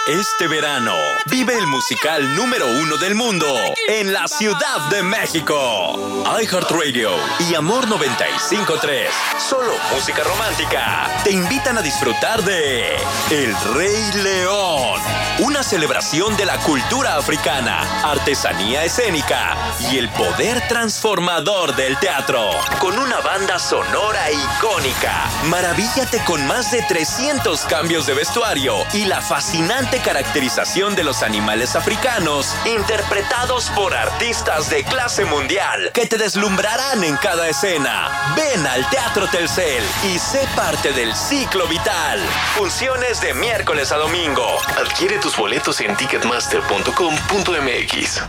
Este verano, vive el musical número 1 del mundo en la Ciudad de México. iHeartRadio y Amor 95.3, solo música romántica, te invitan a disfrutar de El Rey León, una celebración de la cultura africana, artesanía escénica y el poder transformador del teatro. Con una banda sonora icónica, maravíllate con más de 300 cambios de vestuario y la fascinante caracterización de los animales africanos, interpretados por artistas de clase mundial que te deslumbrarán en cada escena. Ven al Teatro Telcel y sé parte del ciclo vital. Funciones de miércoles a domingo. Adquiere tus boletos en ticketmaster.com.mx.